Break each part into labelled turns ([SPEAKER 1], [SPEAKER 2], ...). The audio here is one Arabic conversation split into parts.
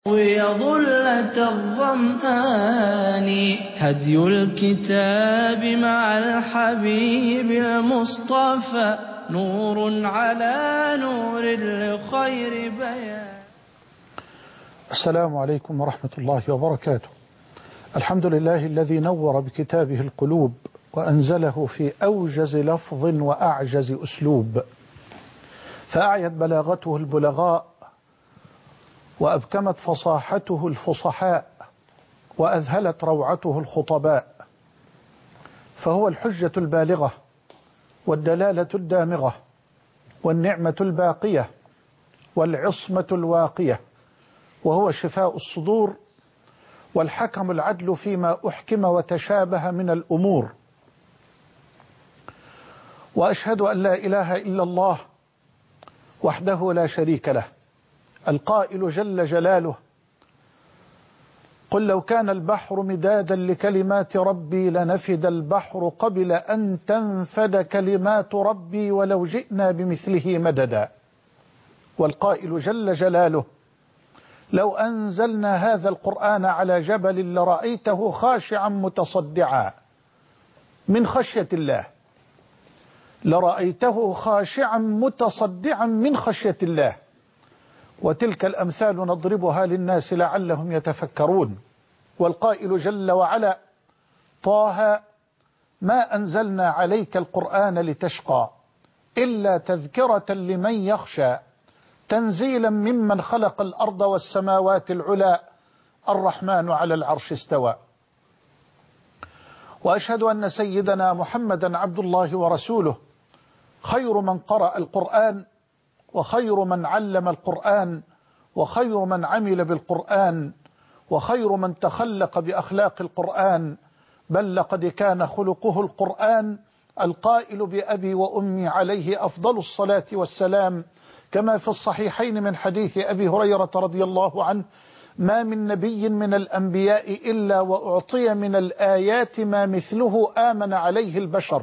[SPEAKER 1] ظلة الظمآن هدي الكتاب مع الحبيب المصطفى نور على نور لخير بيان.
[SPEAKER 2] السلام عليكم ورحمة الله وبركاته. الحمد لله الذي نور بكتابه القلوب وأنزله في أوجز لفظ وأعجز أسلوب، فأعيت بلاغته البلغاء وأبكمت فصاحته الفصحاء وأذهلت روعته الخطباء، فهو الحجة البالغة والدلالة الدامغة والنعمة الباقية والعصمة الواقية، وهو شفاء الصدور والحكم العدل فيما أحكم وتشابه من الأمور. وأشهد أن لا إله إلا الله وحده لا شريك له، القائل جل جلاله: قل لو كان البحر مدادا لكلمات ربي لنفد البحر قبل أن تنفد كلمات ربي ولو جئنا بمثله مددا. والقائل جل جلاله: لو أنزلنا هذا القرآن على جبل لرأيته خاشعا متصدعا من خشية الله، لرأيته خاشعا متصدعا من خشية الله. وتلك الأمثال نضربها للناس لعلهم يتفكرون. والقائل جل وعلا: طه ما أنزلنا عليك القرآن لتشقى إلا تذكرة لمن يخشى تنزيلا ممن خلق الأرض والسماوات العلى الرحمن على العرش استوى. وأشهد أن سيدنا محمدا عبد الله ورسوله، خير من قرأ القرآن وخير من علم القرآن وخير من عمل بالقرآن وخير من تخلق بأخلاق القرآن، بل لقد كان خلقه القرآن، القائل بأبي وأمي عليه أفضل الصلاة والسلام، كما في الصحيحين من حديث أبي هريرة رضي الله عنه: ما من نبي من الأنبياء إلا وأعطي من الآيات ما مثله آمن عليه البشر،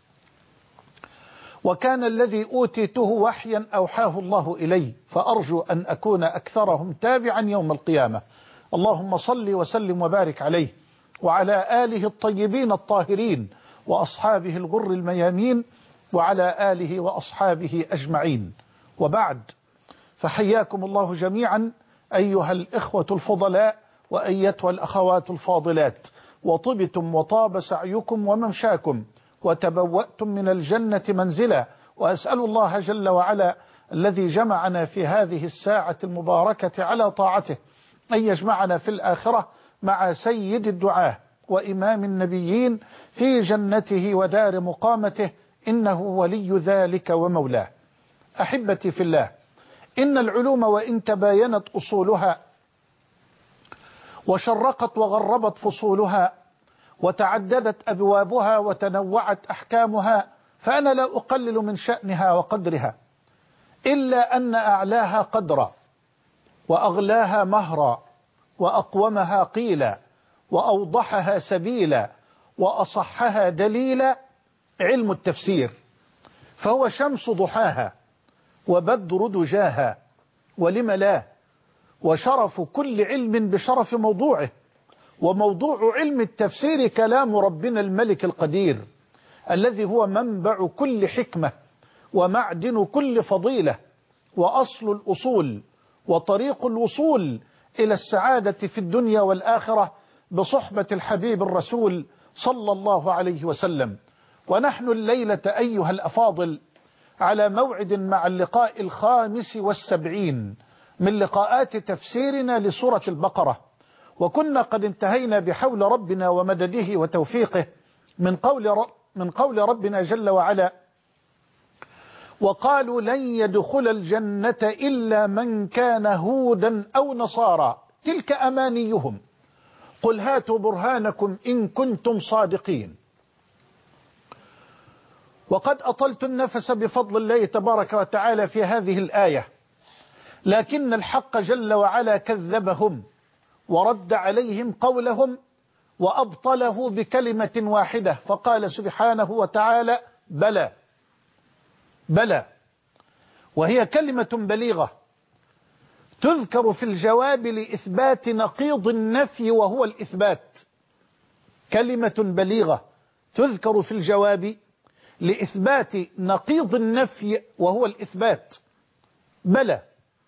[SPEAKER 2] وكان الذي أوتيته وحيا أوحاه الله إلي، فأرجو أن أكون أكثرهم تابعا يوم القيامة. اللهم صل وسلم وبارك عليه وعلى آله الطيبين الطاهرين وأصحابه الغر الميامين وعلى آله وأصحابه أجمعين. وبعد، فحياكم الله جميعا أيها الإخوة الفضلاء وأيتها الأخوات الفاضلات، وطبتم وطاب سعيكم وممشاكم وتبوأتم من الجنة منزلا. وأسأل الله جل وعلا الذي جمعنا في هذه الساعة المباركة على طاعته أن يجمعنا في الآخرة مع سيد الدعاة وإمام النبيين في جنته ودار مقامته، إنه ولي ذلك ومولاه. أحبتي في الله، إن العلوم وإن تباينت أصولها وشرقت وغربت فصولها وتعددت أبوابها وتنوعت أحكامها، فأنا لا أقلل من شأنها وقدرها، إلا أن أعلاها قدرا وأغلاها مهرا وأقومها قيلا وأوضحها سبيلا وأصحها دليلا علم التفسير، فهو شمس ضحاها وبدر دجاها، ولم لا، وشرف كل علم بشرف موضوعه. وموضوع علم التفسير كلام ربنا الملك القدير، الذي هو منبع كل حكمة ومعدن كل فضيلة وأصل الأصول وطريق الوصول إلى السعادة في الدنيا والآخرة بصحبة الحبيب الرسول صلى الله عليه وسلم. ونحن الليلة أيها الأفاضل على موعد مع اللقاء 75 من لقاءات تفسيرنا لسورة البقرة، وكنا قد انتهينا بحول ربنا ومدده وتوفيقه من قول ربنا جل وعلا: وقالوا لن يدخل الجنة إلا من كان هودا أو نصارى تلك أمانيهم قل هاتوا برهانكم إن كنتم صادقين. وقد أطلت النفس بفضل الله تبارك وتعالى في هذه الآية، لكن الحق جل وعلا كذبهم ورد عليهم قولهم وأبطله بكلمة واحدة، فقال سبحانه وتعالى: بلى بلى. وهي كلمة بليغة تذكر في الجواب لإثبات نقيض النفي وهو الإثبات. كلمة بليغة تذكر في الجواب لإثبات نقيض النفي وهو الإثبات. بلى،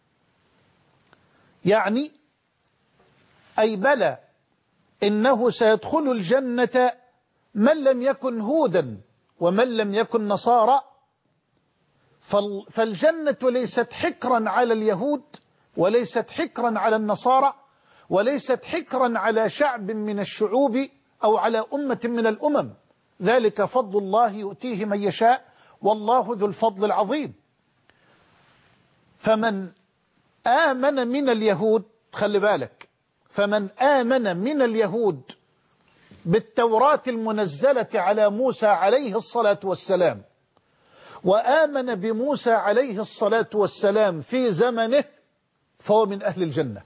[SPEAKER 2] يعني أي بلى إنه سيدخل الجنة من لم يكن هودا ومن لم يكن نصارى. فالجنة ليست حكرا على اليهود، وليست حكرا على النصارى، وليست حكرا على شعب من الشعوب أو على أمة من الأمم. ذلك فضل الله يؤتيه من يشاء والله ذو الفضل العظيم. فمن آمن من اليهود، خلي بالك، فمن آمن من اليهود بالتوراة المنزلة على موسى عليه الصلاة والسلام، وآمن بموسى عليه الصلاة والسلام في زمنه، فهو من أهل الجنة.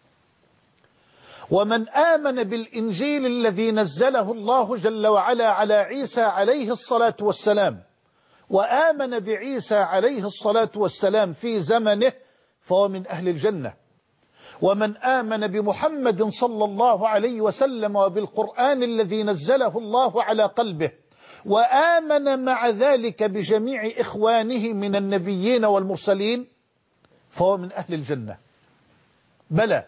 [SPEAKER 2] ومن آمن بالإنجيل الذي نزله الله جل وعلا على عيسى عليه الصلاة والسلام، وآمن بعيسى عليه الصلاة والسلام في زمنه، فهو من أهل الجنة. ومن آمن بمحمد صلى الله عليه وسلم وبالقرآن الذي نزله الله على قلبه، وآمن مع ذلك بجميع إخوانه من النبيين والمرسلين، فهو من أهل الجنة. بلى.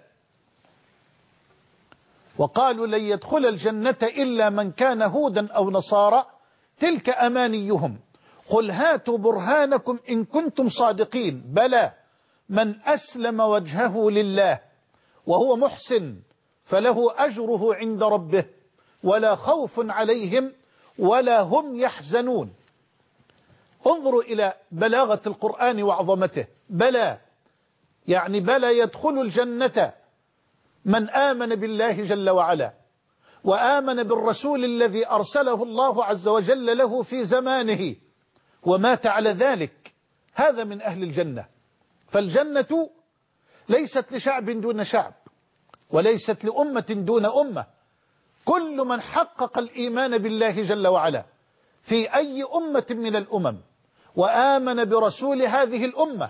[SPEAKER 2] وقالوا لن يدخل الجنة إلا من كان هودا أو نصارى تلك أمانيهم قل هاتوا برهانكم إن كنتم صادقين. بلى، من أسلم وجهه لله وهو محسن فله أجره عند ربه ولا خوف عليهم ولا هم يحزنون. انظروا إلى بلاغة القرآن وعظمته. بلى، يعني بلى يدخل الجنة من آمن بالله جل وعلا، وآمن بالرسول الذي أرسله الله عز وجل له في زمانه ومات على ذلك، هذا من أهل الجنة. فالجنة ليست لشعب دون شعب، وليست لأمة دون أمة. كل من حقق الإيمان بالله جل وعلا في أي أمة من الأمم وآمن برسول هذه الأمة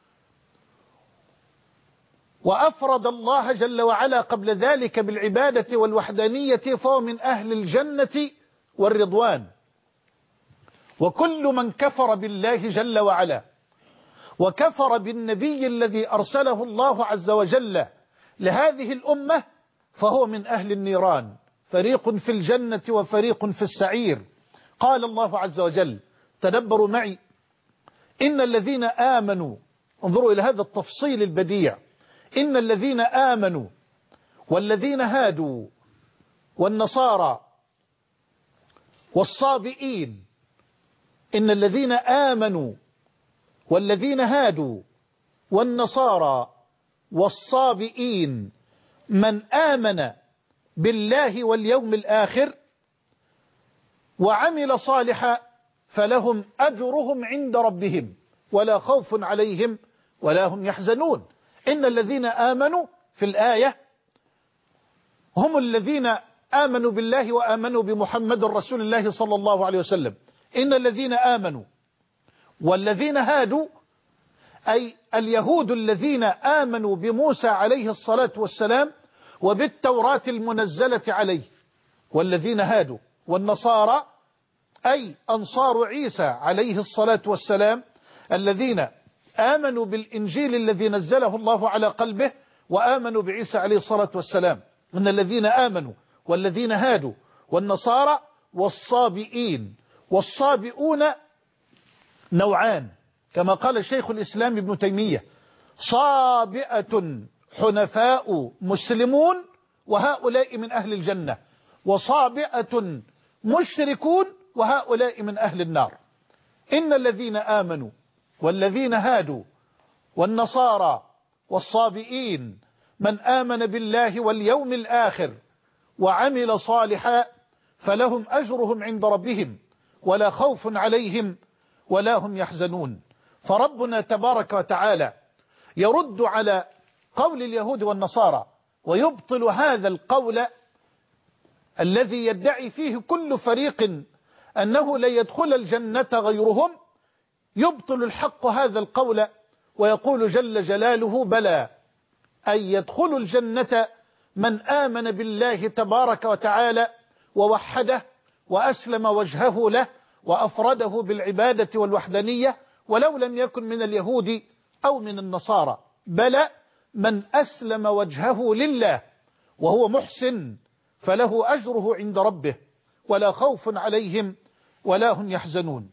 [SPEAKER 2] وأفرد الله جل وعلا قبل ذلك بالعبادة والوحدانية، فهو من أهل الجنة والرضوان. وكل من كفر بالله جل وعلا وكفر بالنبي الذي أرسله الله عز وجل لهذه الأمة، فهو من أهل النيران، فريق في الجنة وفريق في السعير. قال الله عز وجل، تدبروا معي، إن الذين آمنوا، انظروا إلى هذا التفصيل البديع، إن الذين آمنوا والذين هادوا والنصارى والصابئين، إن الذين آمنوا والذين هادوا والنصارى والصابئين من آمن بالله واليوم الآخر وعمل صالحا فلهم أجرهم عند ربهم ولا خوف عليهم ولا هم يحزنون. إن الذين آمنوا في الآية هم الذين آمنوا بالله وآمنوا بمحمد رسول الله صلى الله عليه وسلم. إن الذين آمنوا والذين هادوا أي اليهود الذين آمنوا بموسى عليه الصلاة والسلام وبالتوراة المنزلة عليه، والذين هادوا، والنصارى أي أنصار عيسى عليه الصلاة والسلام الذين آمنوا بالإنجيل الذي نزله الله على قلبه وآمنوا بعيسى عليه الصلاة والسلام. من الذين آمنوا والذين هادوا والنصارى والصابئين. والصابئون نوعان كما قال شيخ الإسلام ابن تيمية، صابئة حنفاء مسلمون وهؤلاء من أهل الجنة، وصابئة مشركون وهؤلاء من أهل النار. إن الذين آمنوا والذين هادوا والنصارى والصابئين من آمن بالله واليوم الآخر وعمل صالحا فلهم أجرهم عند ربهم ولا خوف عليهم ولا هم يحزنون. فربنا تبارك وتعالى يرد على قول اليهود والنصارى ويبطل هذا القول الذي يدعي فيه كل فريق أنه لا يدخل الجنة غيرهم. يبطل الحق هذا القول ويقول جل جلاله، بلى أن يدخل الجنة من آمن بالله تبارك وتعالى ووحده وأسلم وجهه له وأفرده بالعبادة والوحدانية، ولو لم يكن من اليهود أو من النصارى، بل من أسلم وجهه لله وهو محسن فله أجره عند ربه ولا خوف عليهم ولا هم يحزنون.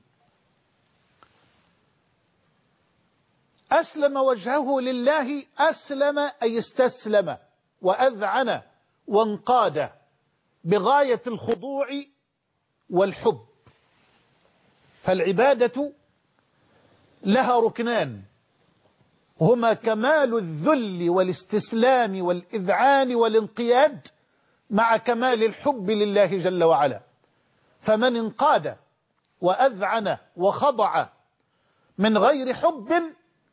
[SPEAKER 2] أسلم وجهه لله، أسلم أي استسلم وأذعن وانقاد بغاية الخضوع والحب. فالعبادة لها ركنان، هما كمال الذل والاستسلام والإذعان والانقياد مع كمال الحب لله جل وعلا. فمن انقاد وأذعن وخضع من غير حب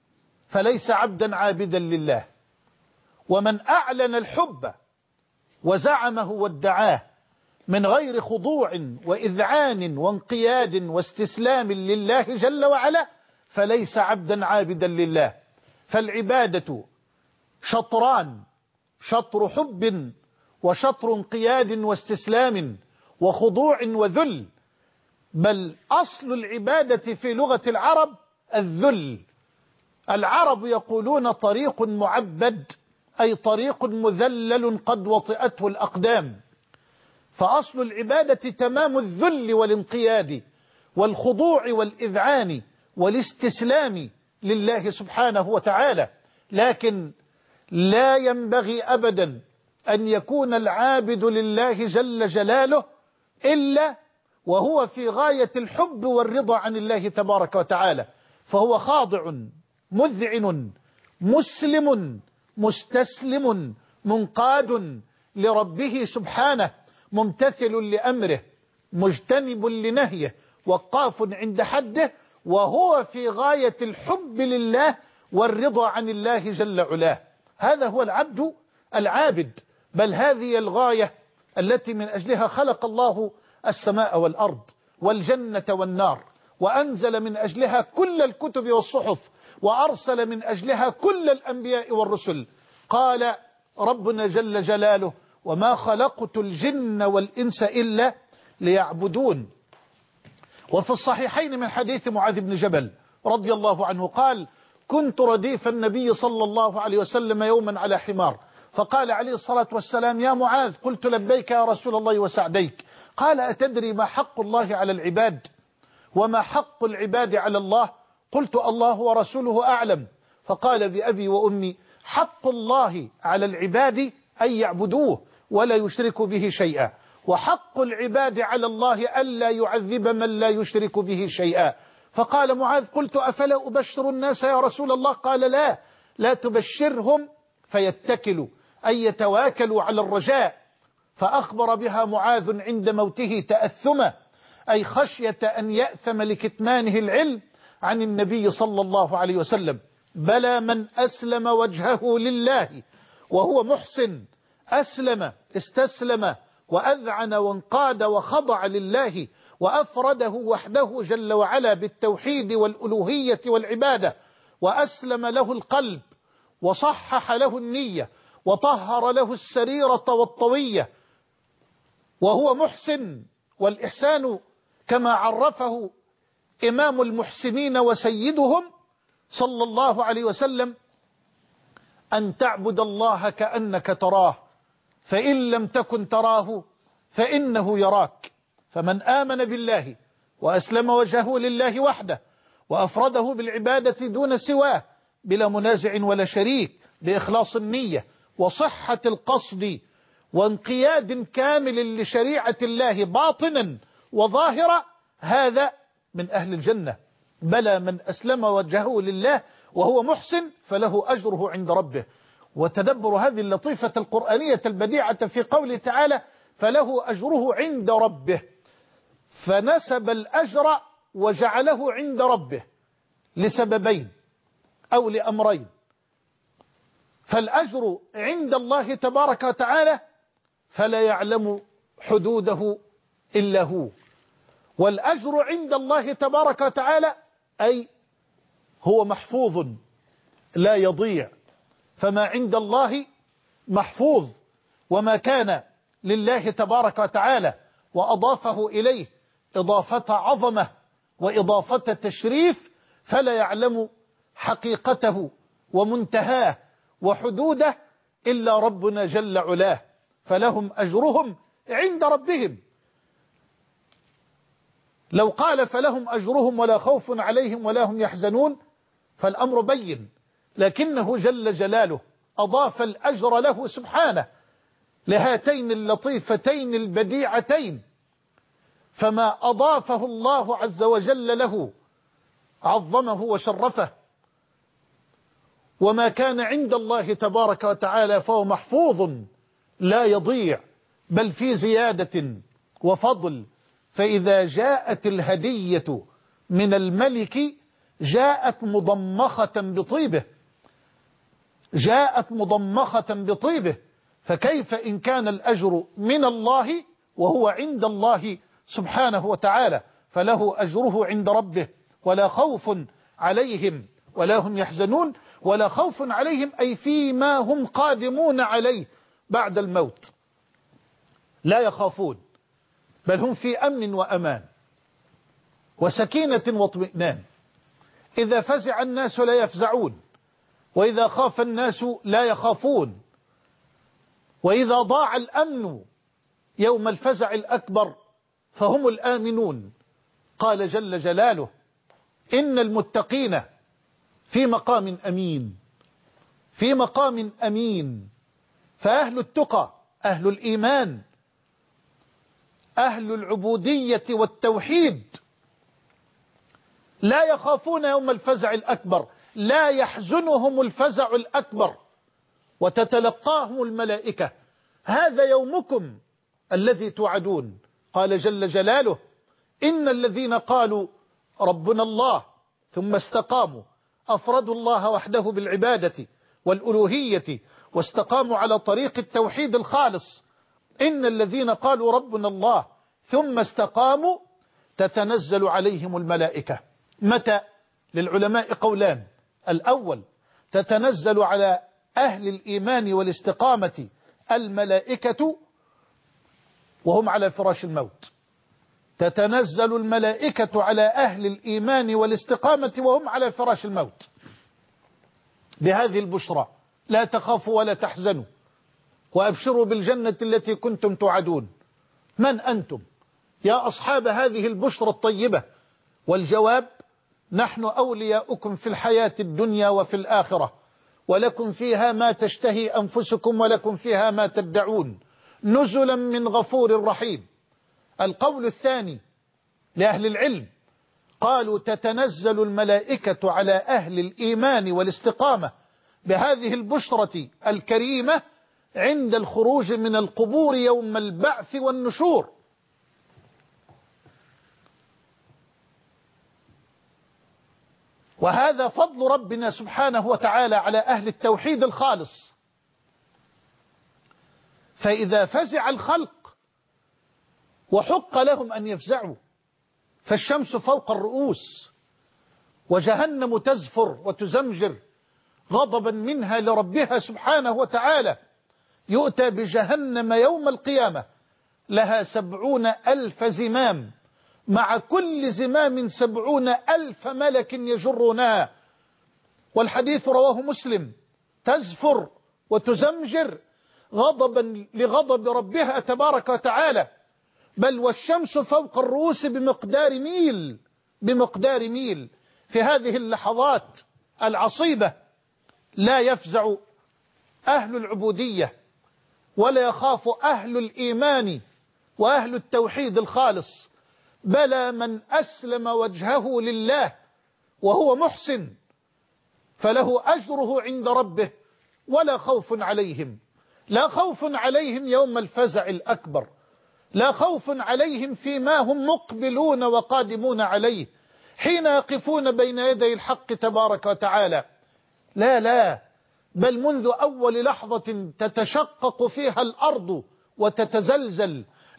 [SPEAKER 2] فليس عبدا عابدا لله، ومن أعلن الحب وزعمه وادعاه من غير خضوع وإذعان وانقياد واستسلام لله جل وعلا فليس عبدا عابدا لله. فالعبادة شطران، شطر حب وشطر انقياد واستسلام وخضوع وذل. بل أصل العبادة في لغة العرب الذل. العرب يقولون طريق معبد، أي طريق مذلل قد وطئته الأقدام. فأصل العبادة تمام الذل والانقياد والخضوع والإذعان والاستسلام لله سبحانه وتعالى. لكن لا ينبغي أبدا أن يكون العابد لله جل جلاله إلا وهو في غاية الحب والرضا عن الله تبارك وتعالى، فهو خاضع مذعن مسلم مستسلم منقاد لربه سبحانه، ممتثل لأمره مجتنب لنهيه وقاف عند حده، وهو في غاية الحب لله والرضا عن الله جل علاه. هذا هو العبد العابد. بل هذه الغاية التي من أجلها خلق الله السماء والأرض والجنة والنار، وأنزل من أجلها كل الكتب والصحف، وأرسل من أجلها كل الأنبياء والرسل. قال ربنا جل جلاله: وما خلقت الجن والإنس إلا ليعبدون. وفي الصحيحين من حديث معاذ بن جبل رضي الله عنه قال: كنت رديف النبي صلى الله عليه وسلم يوما على حمار، فقال عليه الصلاة والسلام: يا معاذ. قلت: لبيك يا رسول الله وسعديك. قال: أتدري ما حق الله على العباد وما حق العباد على الله؟ قلت: الله ورسوله أعلم. فقال: بأبي وأمي، حق الله على العباد أن يعبدوه ولا يشركوا به شيئا، وحق العباد على الله ألا يعذب من لا يشرك به شيئا. فقال معاذ: قلت: أفلا أبشر الناس يا رسول الله؟ قال: لا تبشرهم فيتكلوا، أي يتواكلوا على الرجاء. فأخبر بها معاذ عند موته تأثما، أي خشية أن يأثم لكتمانه العلم عن النبي صلى الله عليه وسلم. بلى من أسلم وجهه لله وهو محسن، أسلم استسلم وأذعن وانقاد وخضع لله وأفرده وحده جل وعلا بالتوحيد والألوهية والعبادة، وأسلم له القلب وصحح له النية وطهر له السريرة والطوية، وهو محسن. والإحسان كما عرفه إمام المحسنين وسيدهم صلى الله عليه وسلم: أن تعبد الله كأنك تراه، فإن لم تكن تراه فإنه يراك. فمن آمن بالله وأسلم وجهه لله وحده وأفرده بالعبادة دون سواه بلا منازع ولا شريك، بإخلاص النية وصحة القصد وانقياد كامل لشريعة الله باطنا وظاهرا، هذا من أهل الجنة. بلى من أسلم وجهه لله وهو محسن فله أجره عند ربه. وتدبر هذه اللطيفة القرآنية البديعة في قوله تعالى: فله أجره عند ربه، فنسب الأجر وجعله عند ربه لسببين أو لأمرين. فالأجر عند الله تبارك وتعالى فلا يعلم حدوده إلا هو، والأجر عند الله تبارك وتعالى أي هو محفوظ لا يضيع، فما عند الله محفوظ، وما كان لله تبارك وتعالى وأضافه إليه إضافة عظمة وإضافة تشريف فلا يعلم حقيقته ومنتهاه وحدوده إلا ربنا جل علاه، فلهم أجرهم عند ربهم. لو قال فلهم أجرهم ولا خوف عليهم ولا هم يحزنون فالأمر بين، لكنه جل جلاله أضاف الأجر له سبحانه لهاتين اللطيفتين البديعتين، فما أضافه الله عز وجل له عظمه وشرفه، وما كان عند الله تبارك وتعالى فهو محفوظ لا يضيع، بل في زيادة وفضل. فإذا جاءت الهدية من الملك جاءت مضمخة بطيبه، جاءت مضمخة بطيبه، فكيف إن كان الأجر من الله وهو عند الله سبحانه وتعالى؟ فله أجره عند ربه ولا خوف عليهم ولا هم يحزنون. ولا خوف عليهم أي فيما هم قادمون عليه بعد الموت، لا يخافون، بل هم في أمن وأمان وسكينة واطمئنان. إذا فزع الناس لا يفزعون، وإذا خاف الناس لا يخافون، وإذا ضاع الأمن يوم الفزع الأكبر فهم الآمنون. قال جل جلاله: إن المتقين في مقام أمين، في مقام أمين. فأهل التقى، أهل الإيمان، أهل العبودية والتوحيد لا يخافون يوم الفزع الأكبر، لا يحزنهم الفزع الأكبر، وتتلقاهم الملائكة: هذا يومكم الذي توعدون. قال جل جلاله: إن الذين قالوا ربنا الله ثم استقاموا، أفردوا الله وحده بالعبادة والألوهية واستقاموا على طريق التوحيد الخالص. إن الذين قالوا ربنا الله ثم استقاموا تتنزل عليهم الملائكة. متى؟ للعلماء قولان: الأول تتنزل على أهل الإيمان والاستقامة الملائكة وهم على فراش الموت، تتنزل الملائكة على أهل الإيمان والاستقامة وهم على فراش الموت بهذه البشرى: لا تخافوا ولا تحزنوا وأبشروا بالجنة التي كنتم توعدون. من أنتم يا أصحاب هذه البشرى الطيبة؟ والجواب: نحن أولياؤكم في الحياة الدنيا وفي الآخرة، ولكم فيها ما تشتهي أنفسكم ولكم فيها ما تدعون، نزلا من غفور رحيم. القول الثاني لأهل العلم، قالوا تتنزل الملائكة على أهل الإيمان والاستقامة بهذه البشرة الكريمة عند الخروج من القبور يوم البعث والنشور. وهذا فضل ربنا سبحانه وتعالى على أهل التوحيد الخالص. فإذا فزع الخلق وحق لهم أن يفزعوا، فالشمس فوق الرؤوس وجهنم تزفر وتزمجر غضبا منها لربها سبحانه وتعالى، يؤتى بجهنم يوم القيامة لها 70,000 زمام، مع كل زمام 70,000 ملك يجرونها. والحديث رواه مسلم: تزفر وتزمجر غضبا لغضب ربها تبارك وتعالى، بل والشمس فوق الرؤوس بمقدار ميل. في هذه اللحظات العصيبة لا يفزع أهل العبودية ولا يخاف أهل الإيمان وأهل التوحيد الخالص، بلى من أسلم وجهه لله وهو محسن فله أجره عند ربه ولا خوف عليهم. لا خوف عليهم يوم الفزع الأكبر، لا خوف عليهم فيما هم مقبلون وقادمون عليه حين يقفون بين يدي الحق تبارك وتعالى. لا، بل منذ أول لحظة تتشقق فيها الأرض وتتزلزل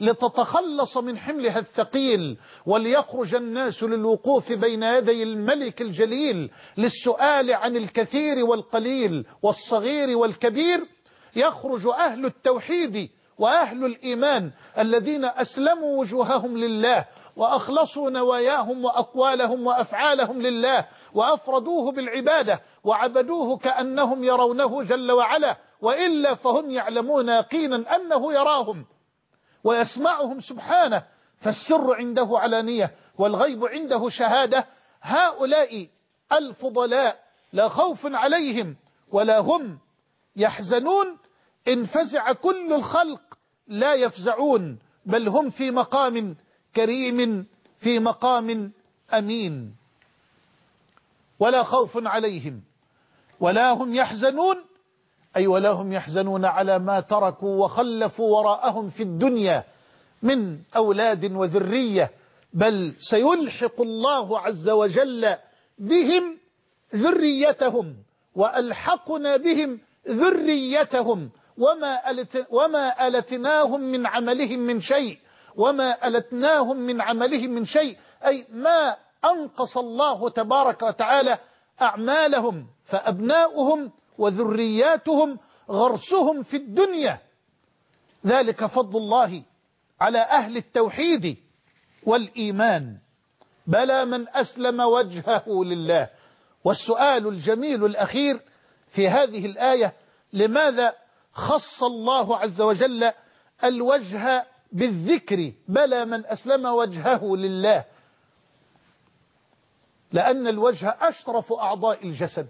[SPEAKER 2] لتتخلص من حملها الثقيل، وليخرج الناس للوقوف بين يدي الملك الجليل للسؤال عن الكثير والقليل والصغير والكبير. يخرج أهل التوحيد وأهل الإيمان الذين أسلموا وجوههم لله وأخلصوا نواياهم وأقوالهم وأفعالهم لله وأفردوه بالعبادة وعبدوه كأنهم يرونه جل وعلا، وإلا فهم يعلمون يقينا أنه يراهم ويسمعهم سبحانه، فالسر عنده علانية والغيب عنده شهادة. هؤلاء الفضلاء لا خوف عليهم ولا هم يحزنون، إن فزع كل الخلق لا يفزعون، بل هم في مقام كريم، في مقام أمين. ولا خوف عليهم ولا هم يحزنون، أي ولا هم يحزنون على ما تركوا وخلفوا وراءهم في الدنيا من أولاد وذرية، بل سيلحق الله عز وجل بهم ذريتهم، وألحقنا بهم ذريتهم، وما ألتناهم من عملهم من شيء، وما ألتناهم من عملهم من شيء، أي ما أنقص الله تبارك وتعالى أعمالهم، فأبناؤهم وذرياتهم غرسهم في الدنيا. ذلك فضل الله على أهل التوحيد والإيمان. بلى من أسلم وجهه لله. والسؤال الجميل الأخير في هذه الآية: لماذا خص الله عز وجل الوجه بالذكر؟ بلى من أسلم وجهه لله، لأن الوجه أشرف أعضاء الجسد،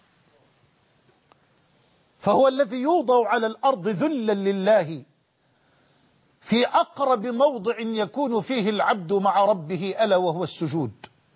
[SPEAKER 2] فهو الذي يوضع على الأرض ذلا لله في أقرب موضع يكون فيه العبد مع ربه، ألا وهو السجود.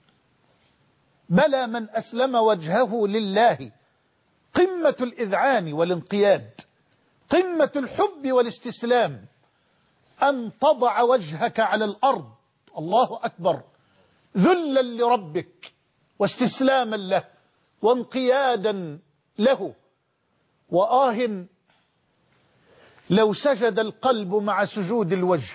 [SPEAKER 2] بلى من أسلم وجهه لله، قمة الإذعان والانقياد، قمة الحب والاستسلام، أن تضع وجهك على الأرض، الله أكبر، ذلا لربك واستسلاما له وانقيادا له. وآه لو سجد القلب مع سجود الوجه،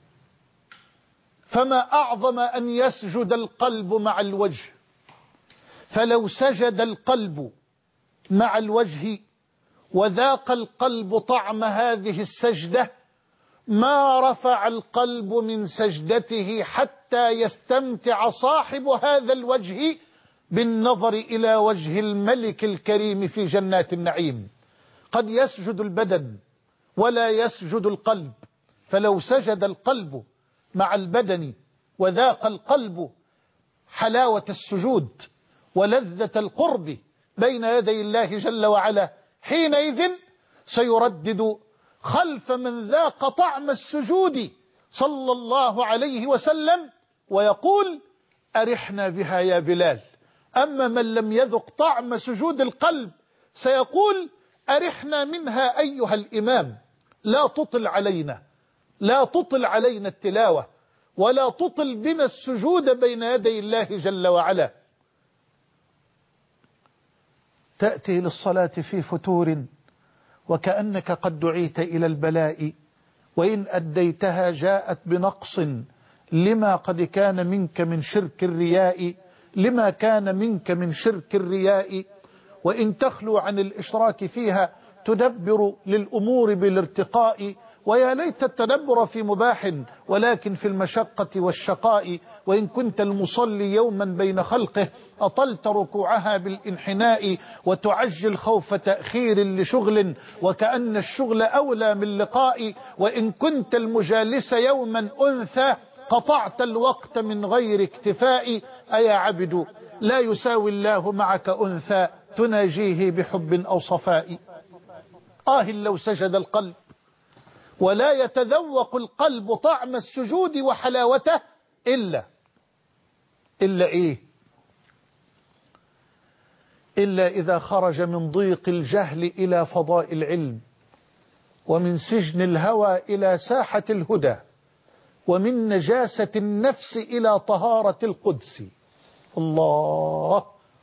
[SPEAKER 2] فما أعظم أن يسجد القلب مع الوجه. فلو سجد القلب مع الوجه وذاق القلب طعم هذه السجدة، ما رفع القلب من سجدته حتى يستمتع صاحب هذا الوجه بالنظر إلى وجه الملك الكريم في جنات النعيم. قد يسجد البدن ولا يسجد القلب، فلو سجد القلب مع البدن وذاق القلب حلاوة السجود ولذة القرب بين يدي الله جل وعلا، حينئذ سيردد خلف من ذاق طعم السجود صلى الله عليه وسلم ويقول: أرحنا بها يا بلال. أما من لم يذق طعم سجود القلب سيقول: أرحنا منها أيها الإمام، لا تطل علينا، لا تطل علينا التلاوة، ولا تطل بنا السجود بين يدي الله جل وعلا. تأتي للصلاة في فتور وكأنك قد دعيت إلى البلاء، وإن أديتها جاءت بنقص لما قد كان منك من شرك الرياء، لما كان منك من شرك الرياء. وإن تخلو عن الإشراك فيها تدبر للأمور بالارتقاء، ويا ليت التدبر في مباح ولكن في المشقة والشقاء. وإن كنت المصلي يوما بين خلقه أطلت ركوعها بالانحناء، وتعجل خوف تأخير لشغل وكأن الشغل أولى من لقاء. وإن كنت المجالس يوما أنثى قطعت الوقت من غير اكتفاء. أيا عبد لا يساوي الله معك أنثى تناجيه بحب أو صفاء. لو سجد القلب ولا يتذوق القلب طعم السجود وحلاوته إلا إيه؟ إلا إذا خرج من ضيق الجهل إلى فضاء العلم، ومن سجن الهوى إلى ساحة الهدى، ومن نجاسة النفس إلى طهارة القدس. الله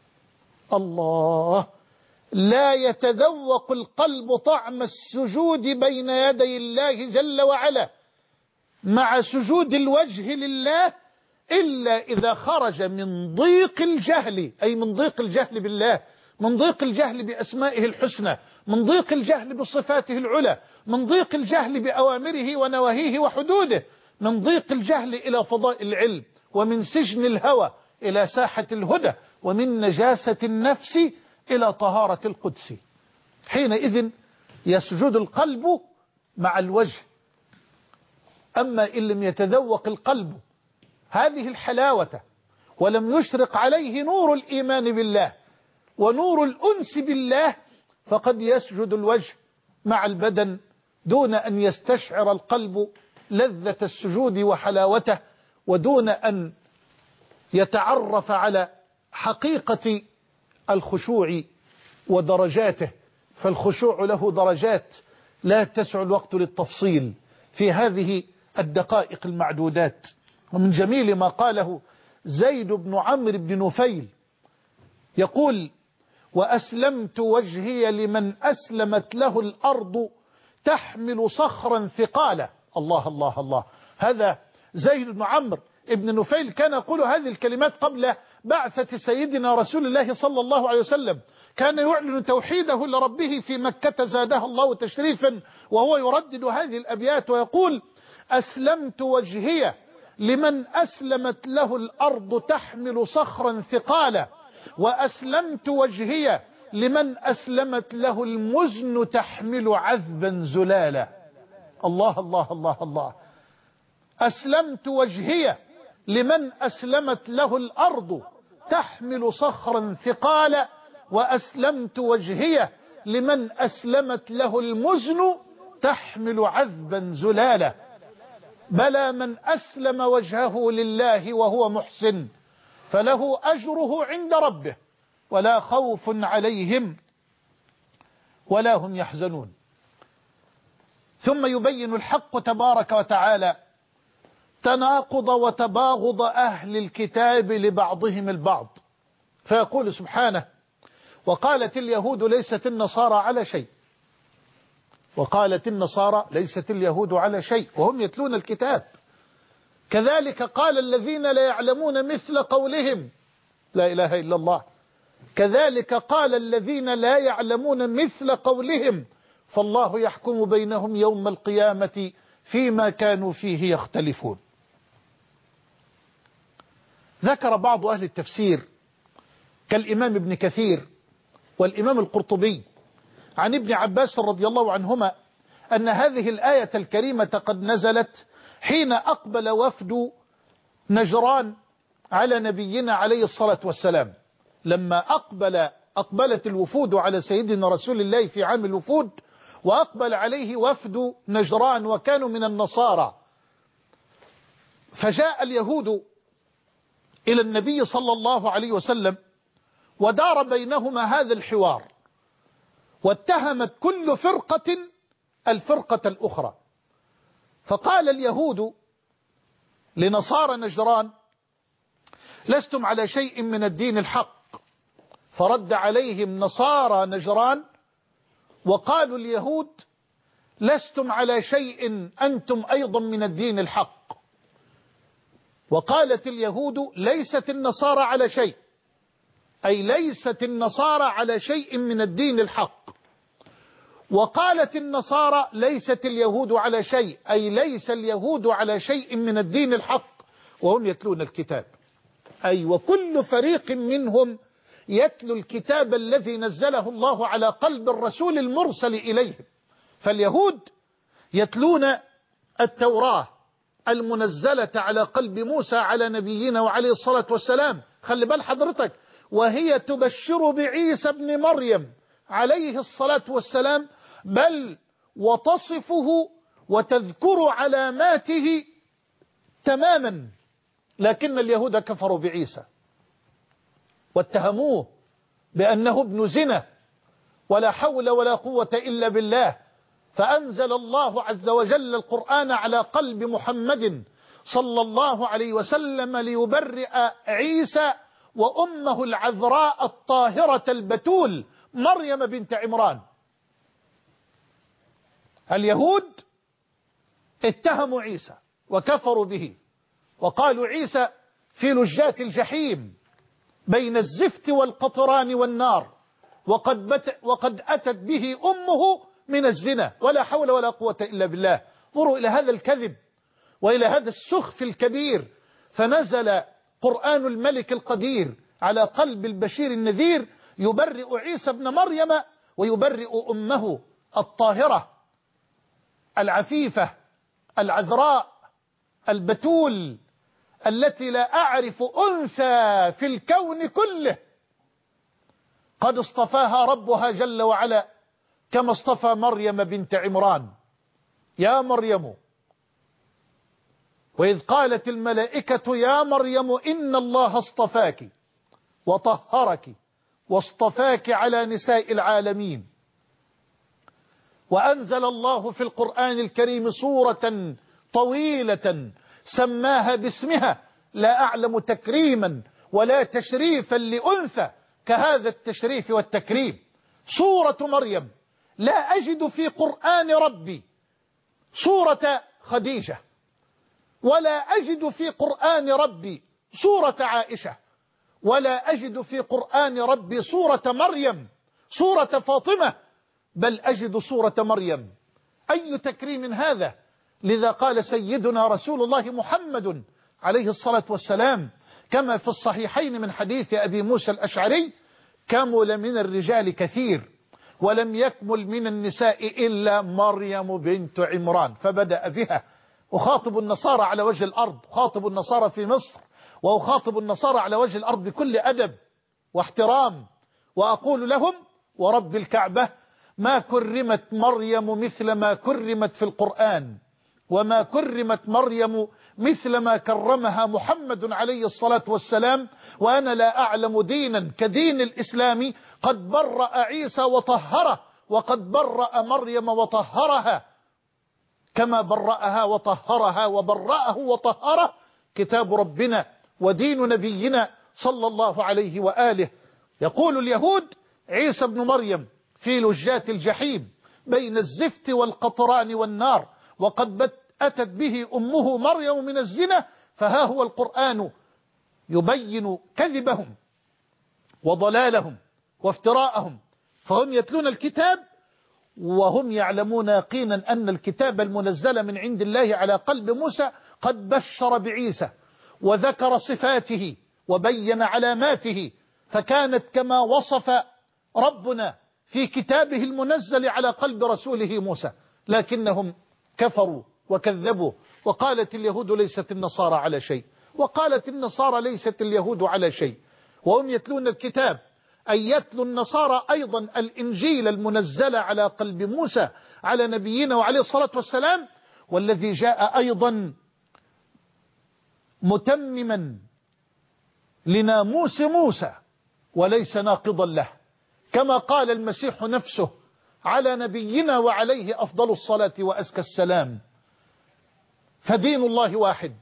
[SPEAKER 2] الله. لا يتذوق القلب طعم السجود بين يدي الله جل وعلا مع سجود الوجه لله إلا إذا خرج من ضيق الجهل، أي من ضيق الجهل بالله، من ضيق الجهل بأسمائه الحسنى، من ضيق الجهل بصفاته العلى، من ضيق الجهل بأوامره ونواهيه وحدوده، من ضيق الجهل إلى فضاء العلم، ومن سجن الهوى إلى ساحة الهدى، ومن نجاسة النفس إلى طهارة القدس. حينئذ يسجد القلب مع الوجه. أما إن لم يتذوق القلب هذه الحلاوة ولم يشرق عليه نور الإيمان بالله ونور الأنس بالله، فقد يسجد الوجه مع البدن دون أن يستشعر القلب لذة السجود وحلاوته، ودون أن يتعرف على حقيقة الخشوع ودرجاته، فالخشوع له درجات لا تسع الوقت للتفصيل في هذه الدقائق المعدودات. ومن جميل ما قاله زيد بن عمرو بن نفيل يقول: وأسلمت وجهي لمن أسلمت له الأرض تحمل صخرا ثقالا. الله الله الله. هذا زيد بن عمرو بن نفيل كان يقول هذه الكلمات قبل بعثة سيدنا رسول الله صلى الله عليه وسلم، كان يعلن توحيده لربه في مكة زادها الله تشريفا، وهو يردد هذه الأبيات ويقول: أسلمت وجهي لمن أسلمت له الأرض تحمل صخرا ثقالا، وأسلمت وجهي لمن أسلمت له المزن تحمل عذبا زلالا. الله الله الله الله. أسلمت وجهي لمن أسلمت له الأرض تحمل صخرا ثقالا، وأسلمت وجهي لمن أسلمت له المزن تحمل عذبا زلالا. بلى من أسلم وجهه لله وهو محسن فله أجره عند ربه ولا خوف عليهم ولا هم يحزنون. ثم يبين الحق تبارك وتعالى تناقض وتباغض أهل الكتاب لبعضهم البعض، فيقول سبحانه: وقالت اليهود ليست النصارى على شيء، وقالت النصارى ليست اليهود على شيء وهم يتلون الكتاب، كذلك قال الذين لا يعلمون مثل قولهم. لا إله إلا الله. كذلك قال الذين لا يعلمون مثل قولهم فالله يحكم بينهم يوم القيامة فيما كانوا فيه يختلفون. ذكر بعض أهل التفسير كالإمام ابن كثير والإمام القرطبي عن ابن عباس رضي الله عنهما أن هذه الآية الكريمة قد نزلت حين أقبل وفد نجران على نبينا عليه الصلاة والسلام. لما أقبلت الوفود على سيدنا رسول الله في عام الوفود، وأقبل عليه وفد نجران وكانوا من النصارى، فجاء اليهود إلى النبي صلى الله عليه وسلم ودار بينهما هذا الحوار، واتهمت كل فرقة الفرقة الأخرى. فقال اليهود لنصارى نجران: لستم على شيء من الدين الحق. فرد عليهم نصارى نجران وقالوا اليهود: لستم على شيء أنتم أيضا من الدين الحق. وقالت اليهود: ليست النصارى على شيء، أي ليست النصارى على شيء من الدين الحق. وقالت النصارى: ليست اليهود على شيء، أي ليس اليهود على شيء من الدين الحق وهم يتلون الكتاب. أي وكل فريق منهم يتلو الكتاب الذي نزله الله على قلب الرسول المرسل إليهم. فاليهود يتلون التوراة المنزلة على قلب موسى على نبينا وعليه الصلاة والسلام، خلي بال حضرتك، وهي تبشر بعيسى ابن مريم عليه الصلاة والسلام، بل وتصفه وتذكر علاماته تماما. لكن اليهود كفروا بعيسى واتهموه بأنه ابن زنا ولا حول ولا قوة إلا بالله، فأنزل الله عز وجل القرآن على قلب محمد صلى الله عليه وسلم ليبرئ عيسى وأمه العذراء الطاهرة البتول مريم بنت عمران. اليهود اتهموا عيسى وكفروا به وقالوا عيسى في لجات الجحيم بين الزفت والقطران والنار وقد أتت به أمه من الزنا، ولا حول ولا قوة إلا بالله. انظروا إلى هذا الكذب وإلى هذا السخف الكبير. فنزل قرآن الملك القدير على قلب البشير النذير يبرئ عيسى ابن مريم ويبرئ أمه الطاهرة العفيفة العذراء البتول التي لا أعرف أنثى في الكون كله قد اصطفاها ربها جل وعلا كما اصطفى مريم بنت عمران. يا مريم، وإذ قالت الملائكة يا مريم إن الله اصطفاك وطهرك واصطفاك على نساء العالمين. وأنزل الله في القرآن الكريم سورة طويلة سماها باسمها، لا أعلم تكريما ولا تشريفا لأنثى كهذا التشريف والتكريم. سورة مريم. لا أجد في قرآن ربي سورة خديجة، ولا أجد في قرآن ربي سورة عائشة، ولا أجد في قرآن ربي سورة مريم، سورة فاطمة، بل أجد سورة مريم. أي تكريم هذا؟ لذا قال سيدنا رسول الله محمد عليه الصلاة والسلام كما في الصحيحين من حديث أبي موسى الأشعري: كمل من الرجال كثير ولم يكمل من النساء إلا مريم بنت عمران. فبدأ بها. أخاطب النصارى على وجه الأرض، أخاطب النصارى في مصر، وأخاطب النصارى على وجه الأرض بكل أدب واحترام، وأقول لهم ورب الكعبة: ما كرمت مريم مثل ما كرمت في القرآن، وما كرمت مريم مثل ما كرمها محمد عليه الصلاة والسلام. وأنا لا أعلم دينا كدين الإسلام قد برأ عيسى وطهره، وقد برأ مريم وطهرها كما برأها وطهرها وبرأه وطهره كتاب ربنا ودين نبينا صلى الله عليه وآله. يقول اليهود: عيسى ابن مريم في لجات الجحيم بين الزفت والقطران والنار وقد أتت به أمه مريم من الزنا. فها هو القرآن يبين كذبهم وضلالهم وافتراءهم، فهم يتلون الكتاب وهم يعلمون يقينا أن الكتاب المنزل من عند الله على قلب موسى قد بشر بعيسى وذكر صفاته وبين علاماته، فكانت كما وصف ربنا في كتابه المنزل على قلب رسوله موسى. لكنهم كفروا وكذبوا، وقالت اليهود ليست النصارى على شيء، وقالت النصارى ليست اليهود على شيء، وهم يتلون الكتاب. أي يتلو النصارى أيضا الإنجيل المنزل على قلب موسى على نبينا وعليه الصلاة والسلام، والذي جاء أيضا متمما لناموس موسى وليس ناقضا له، كما قال المسيح نفسه على نبينا وعليه أفضل الصلاة وأزكى السلام. فدين الله واحد،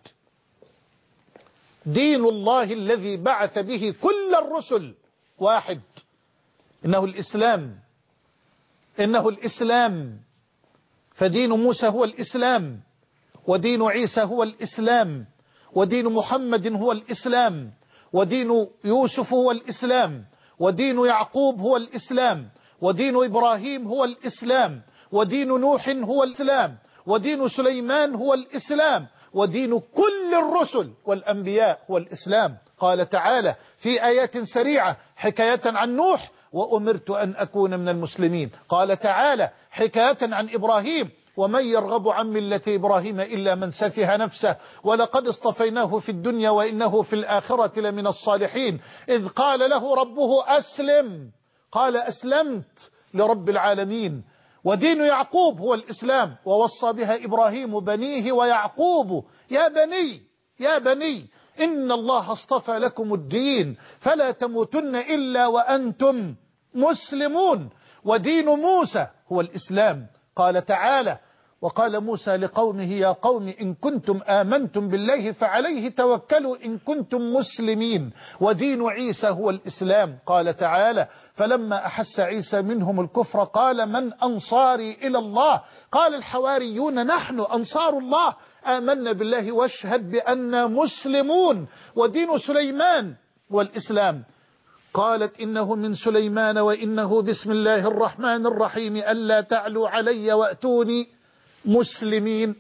[SPEAKER 2] دين الله الذي بعث به كل الرسل واحد، إنه الإسلام، إنه الإسلام. فدين موسى هو الإسلام، ودين عيسى هو الإسلام، ودين محمد هو الإسلام، ودين يوسف هو الإسلام، ودين يعقوب هو الإسلام، ودين إبراهيم هو الإسلام، ودين نوح هو الإسلام، ودين سليمان هو الإسلام، ودين كل الرسل والأنبياء هو الإسلام. قال تعالى في آيات سريعة حكاية عن نوح: وأمرت أن أكون من المسلمين. قال تعالى حكاية عن إبراهيم: ومن يرغب عن ملة إبراهيم إلا من سفه نفسه ولقد اصطفيناه في الدنيا وإنه في الآخرة لمن الصالحين. إذ قال له ربه أسلم قال أسلمت لرب العالمين. ودين يعقوب هو الإسلام، ووصى بها إبراهيم بنيه ويعقوب: يا بني إن الله اصطفى لكم الدين فلا تموتن إلا وأنتم مسلمون. ودين موسى هو الإسلام. قال تعالى: وقال موسى لقومه يا قوم إن كنتم آمنتم بالله فعليه توكلوا إن كنتم مسلمين ودين عيسى هو الإسلام. قال تعالى فلما أحس عيسى منهم الكفر قال من أنصاري إلى الله قال الحواريون نحن أنصار الله آمنا بالله واشهد بأننا مسلمون ودين سليمان والإسلام. قالت إنه من سليمان وإنه بسم الله الرحمن الرحيم ألا تعلوا علي وأتوني مسلمين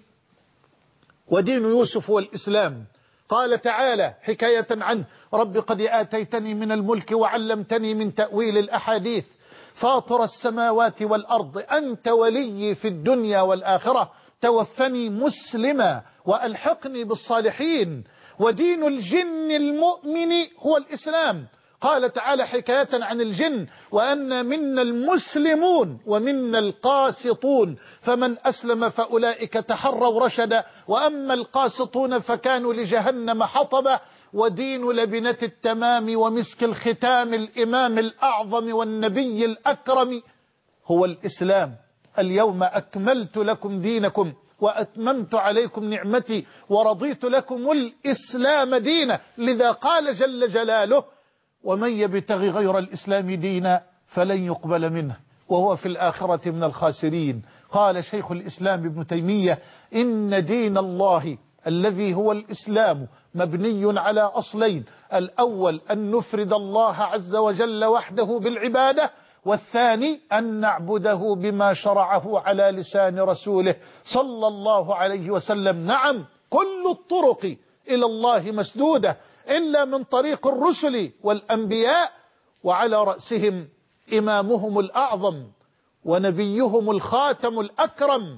[SPEAKER 2] ودين يوسف والإسلام. قال تعالى حكاية عنه رب قد آتيتني من الملك وعلمتني من تأويل الأحاديث فاطر السماوات والأرض أنت ولي في الدنيا والآخرة توفني مسلما وألحقني بالصالحين ودين الجن المؤمن هو الإسلام. قال تعالى حكاية عن الجن وأن منا المسلمون ومنا القاسطون فمن أسلم فأولئك تحروا رشدا وأما القاسطون فكانوا لجهنم حطبا ودين لبنة التمام ومسك الختام الإمام الأعظم والنبي الأكرم هو الإسلام. اليوم أكملت لكم دينكم وأتممت عليكم نعمتي ورضيت لكم الإسلام دينا. لذا قال جل جلاله ومن يبتغي غير الإسلام دينا فلن يقبل منه وهو في الآخرة من الخاسرين. قال شيخ الإسلام ابن تيمية إن دين الله الذي هو الإسلام مبني على أصلين الأول أن نفرد الله عز وجل وحده بالعبادة والثاني أن نعبده بما شرعه على لسان رسوله صلى الله عليه وسلم. نعم كل الطرق إلى الله مسدودة إلا من طريق الرسل والأنبياء وعلى رأسهم إمامهم الأعظم ونبيهم الخاتم الأكرم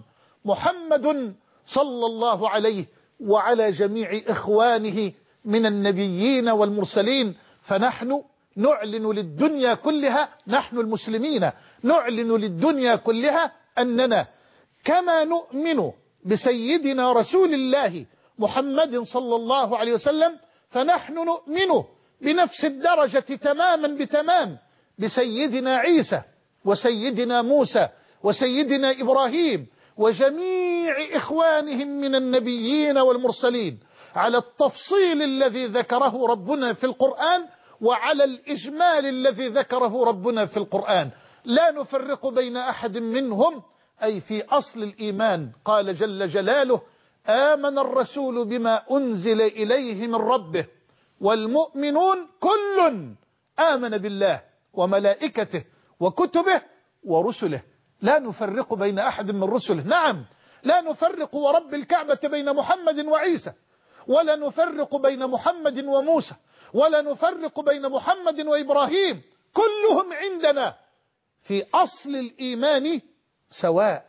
[SPEAKER 2] محمد صلى الله عليه وعلى جميع إخوانه من النبيين والمرسلين. فنحن نعلن للدنيا كلها نحن المسلمين نعلن للدنيا كلها أننا كما نؤمن بسيدنا رسول الله محمد صلى الله عليه وسلم فنحن نؤمن بنفس الدرجة تماما بتمام بسيدنا عيسى وسيدنا موسى وسيدنا إبراهيم وجميع إخوانهم من النبيين والمرسلين على التفصيل الذي ذكره ربنا في القرآن وعلى الإجمال الذي ذكره ربنا في القرآن. لا نفرق بين أحد منهم أي في أصل الإيمان. قال جل جلاله آمن الرسول بما أنزل إليه من ربه والمؤمنون كل آمن بالله وملائكته وكتبه ورسله لا نفرق بين أحد من رسله. نعم لا نفرق ورب الكعبة بين محمد وعيسى ولا نفرق بين محمد وموسى ولا نفرق بين محمد وإبراهيم كلهم عندنا في أصل الإيمان سواء.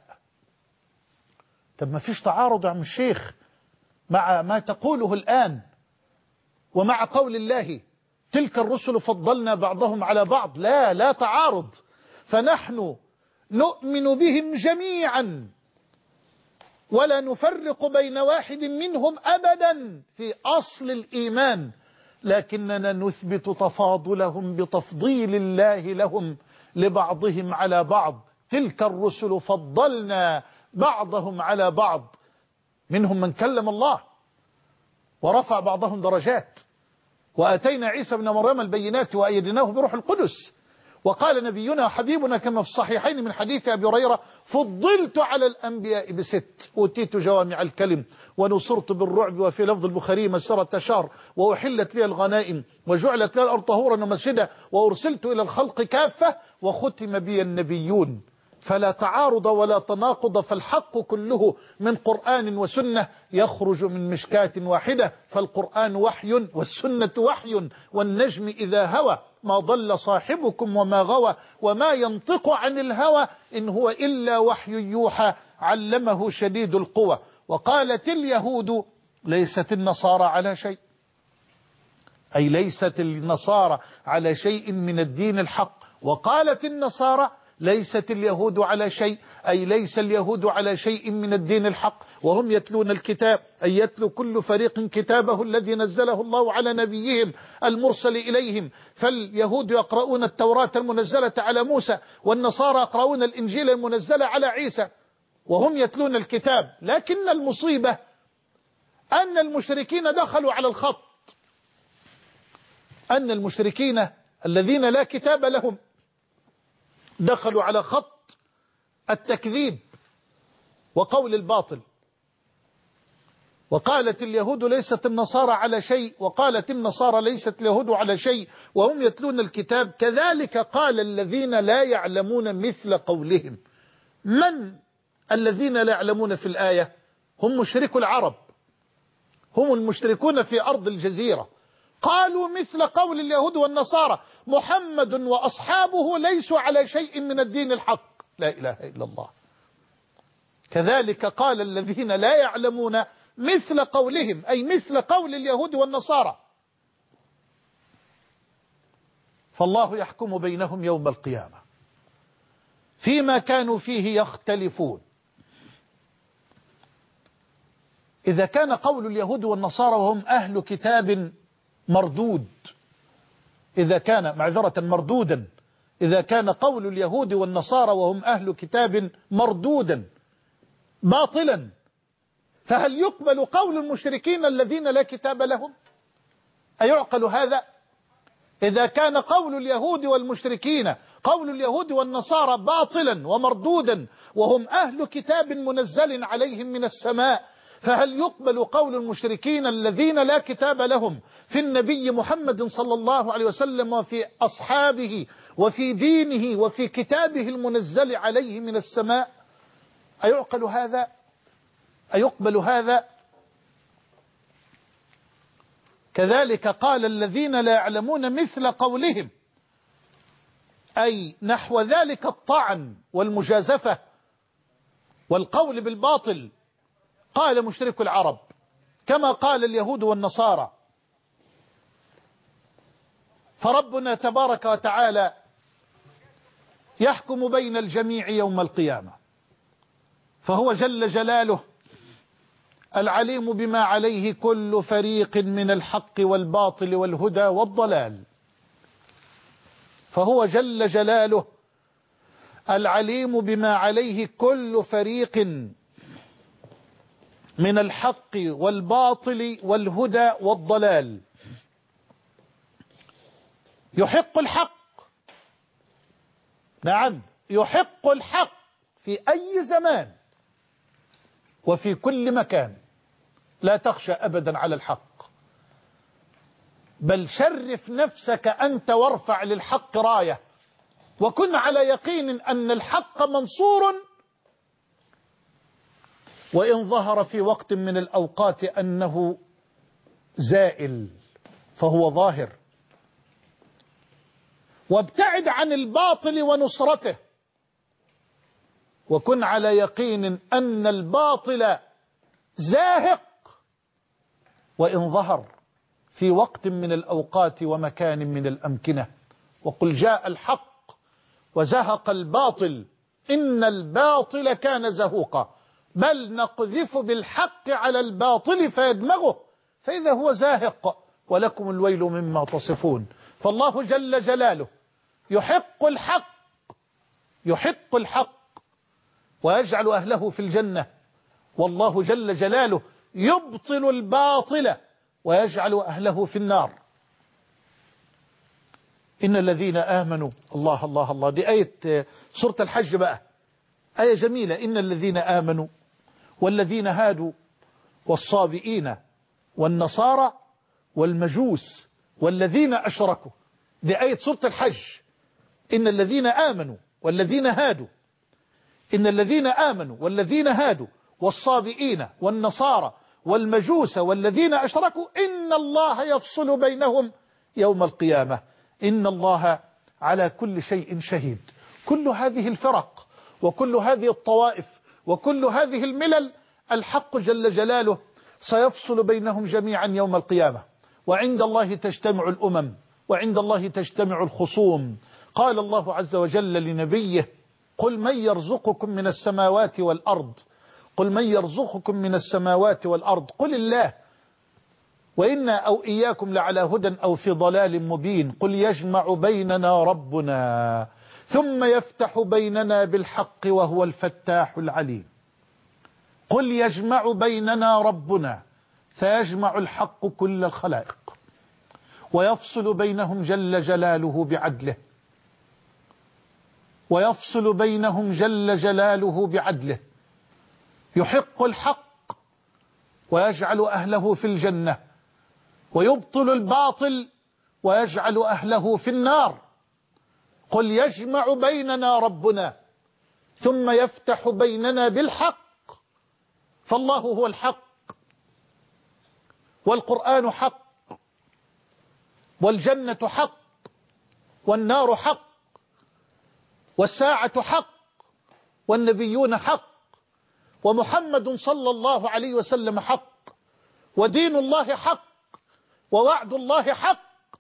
[SPEAKER 2] طب ما فيش تعارض يا عم الشيخ مع ما تقوله الآن ومع قول الله تلك الرسل فضلنا بعضهم على بعض؟ لا تعارض. فنحن نؤمن بهم جميعا ولا نفرق بين واحد منهم أبدا في أصل الإيمان لكننا نثبت تفاضلهم بتفضيل الله لهم لبعضهم على بعض. تلك الرسل فضلنا بعضهم على بعض منهم من كلم الله ورفع بعضهم درجات وأتينا عيسى بن مريم البينات وأيدناه بروح القدس. وقال نبينا وحبيبنا كما في الصحيحين من حديث أبي هريرة فضلت على الأنبياء بست أوتيت جوامع الكلم ونصرت بالرعب وفي لفظ البخاري مسيرة شهر وأحلت لي الغنائم وجعلت لي الأرض طهورا ومسجدا وأرسلت إلى الخلق كافة وختم بي النبيون. فلا تعارض ولا تناقض فالحق كله من قرآن وسنة يخرج من مشكاة واحدة فالقرآن وحي والسنة وحي والنجم إذا هوى ما ضل صاحبكم وما غوى وما ينطق عن الهوى إن هو إلا وحي يوحى علمه شديد القوى. وقالت اليهود ليست النصارى على شيء أي ليست النصارى على شيء من الدين الحق. وقالت النصارى ليست اليهود على شيء أي ليس اليهود على شيء من الدين الحق وهم يتلون الكتاب أي يتلو كل فريق كتابه الذي نزله الله على نبيهم المرسل إليهم. فاليهود يقرؤون التوراة المنزلة على موسى والنصارى يقرؤون الإنجيل المنزل على عيسى وهم يتلون الكتاب، لكن المصيبة أن المشركين دخلوا على الخط، أن المشركين الذين لا كتاب لهم دخلوا على خط التكذيب وقول الباطل. وقالت اليهود ليست النصارى على شيء، وقالت النصارى ليست اليهود على شيء وهم يتلون الكتاب، كذلك قال الذين لا يعلمون مثل قولهم. من الذين لا يعلمون في الآية؟ هم مشركو العرب، هم المشركون في أرض الجزيرة، قالوا مثل قول اليهود والنصارى: محمد وأصحابه ليسوا على شيء من الدين الحق. لا إله إلا الله. كذلك قال الذين لا يعلمون مثل قولهم، أي مثل قول اليهود والنصارى. فالله يحكم بينهم يوم القيامة فيما كانوا فيه يختلفون. إذا كان قول اليهود والنصارى وهم أهل كتاب مردود، إذا كان مردودا، إذا كان قول اليهود والنصارى وهم أهل كتاب مردودا باطلا، فهل يقبل قول المشركين الذين لا كتاب لهم؟ أيعقل هذا؟ إذا كان قول اليهود والمشركين، قول اليهود والنصارى باطلا ومردودا وهم أهل كتاب منزل عليهم من السماء، فهل يقبل قول المشركين الذين لا كتاب لهم في النبي محمد صلى الله عليه وسلم وفي أصحابه وفي دينه وفي كتابه المنزل عليه من السماء؟ أيعقل هذا؟ أيقبل هذا؟ كذلك قال الذين لا يعلمون مثل قولهم، أي نحو ذلك الطعن والمجازفة والقول بالباطل. قال مشرك العرب كما قال اليهود والنصارى. فربنا تبارك وتعالى يحكم بين الجميع يوم القيامة، فهو جل جلاله العليم بما عليه كل فريق من الحق والباطل والهدى والضلال. فهو جل جلاله العليم بما عليه كل فريق من الحق والباطل والهدى والضلال. يحق الحق، نعم يحق الحق في أي زمان وفي كل مكان. لا تخشى أبدا على الحق، بل شرف نفسك أنت وارفع للحق راية، وكن على يقين أن الحق منصور، وإن ظهر في وقت من الأوقات أنه زائل فهو ظاهر. وابتعد عن الباطل ونصرته، وكن على يقين أن الباطل زاهق وإن ظهر في وقت من الأوقات ومكان من الأمكنة. وقل جاء الحق وزهق الباطل إن الباطل كان زهوقا، بل نقذف بالحق على الباطل فيدمغه فإذا هو زاهق ولكم الويل مما تصفون. فالله جل جلاله يحق الحق، يحق الحق ويجعل أهله في الجنة، والله جل جلاله يبطل الباطل ويجعل أهله في النار. إن الذين آمنوا، الله الله الله، دي آية سورة الحج بقى، آية جميلة. إن الذين آمنوا والذين هادوا والصابئين والنصارى والمجوس والذين أشركوا، دي آية سورة الحج. إن الذين آمنوا والذين هادوا، إن الذين آمنوا والذين هادوا والصابئين والنصارى والمجوس والذين أشركوا إن الله يفصل بينهم يوم القيامة إن الله على كل شيء شهيد. كل هذه الفرق وكل هذه الطوائف وكل هذه الملل الحق جل جلاله سيفصل بينهم جميعا يوم القيامة، وعند الله تجتمع الأمم وعند الله تجتمع الخصوم. قال الله عز وجل لنبيه: قل من يرزقكم من السماوات والأرض، قل من يرزقكم من السماوات والأرض قل الله، وإنا أو إياكم لعلى هدى أو في ضلال مبين. قل يجمع بيننا ربنا ثم يفتح بيننا بالحق وهو الفتاح العليم. قل يجمع بيننا ربنا فيجمع الحق كل الخلائق ويفصل بينهم جل جلاله بعدله، ويفصل بينهم جل جلاله بعدله، يحق الحق ويجعل أهله في الجنة، ويبطل الباطل ويجعل أهله في النار. قل يجمع بيننا ربنا ثم يفتح بيننا بالحق، فالله هو الحق، والقرآن حق، والجنة حق، والنار حق، والساعة حق، والنبيون حق، ومحمد صلى الله عليه وسلم حق، ودين الله حق، ووعد الله حق،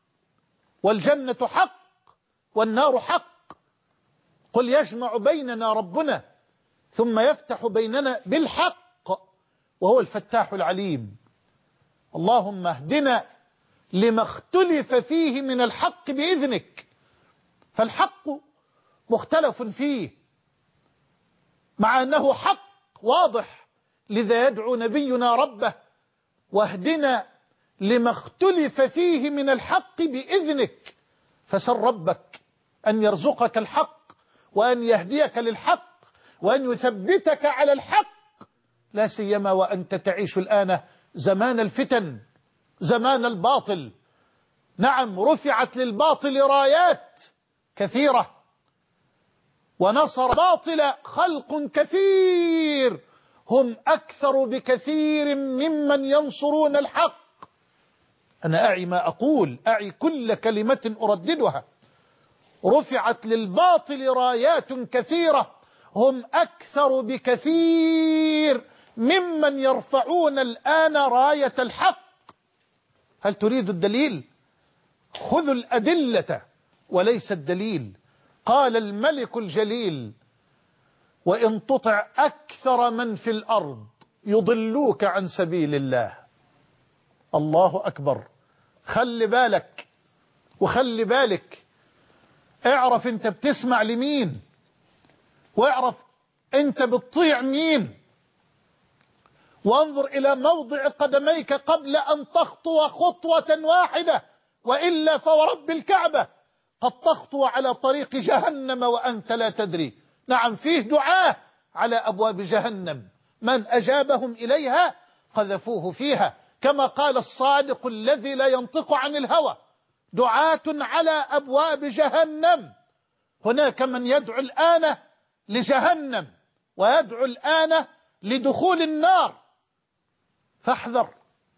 [SPEAKER 2] والجنة حق، والنار حق. قل يجمع بيننا ربنا ثم يفتح بيننا بالحق وهو الفتاح العليم. اللهم اهدنا لما اختلف فيه من الحق بإذنك، فالحق مختلف فيه مع أنه حق واضح، لذا يدعو نبينا ربه واهدنا لما اختلف فيه من الحق بإذنك. فسل ربك أن يرزقك الحق وأن يهديك للحق وأن يثبتك على الحق، لا سيما وأنت تعيش الآن زمان الفتن، زمان الباطل. نعم، رفعت للباطل رايات كثيرة، ونصر باطل خلق كثير هم أكثر بكثير ممن ينصرون الحق. أنا أعي ما أقول، أعي كل كلمة أرددها. رفعت للباطل رايات كثيرة هم أكثر بكثير ممن يرفعون الآن راية الحق. هل تريد الدليل؟ خذوا الأدلة وليس الدليل. قال الملك الجليل: وإن تطع أكثر من في الأرض يضلوك عن سبيل الله. الله أكبر. خلي بالك وخلي بالك، اعرف انت بتسمع لمين، واعرف انت بتطيع مين، وانظر إلى موضع قدميك قبل أن تخطو خطوة واحدة، وإلا فورب الكعبة قد تخطو على طريق جهنم وأنت لا تدري. نعم، فيه دعاة على أبواب جهنم، من أجابهم إليها قذفوه فيها، كما قال الصادق الذي لا ينطق عن الهوى: دعاة على أبواب جهنم. هناك من يدعو الآن لجهنم ويدعو الآن لدخول النار، فاحذر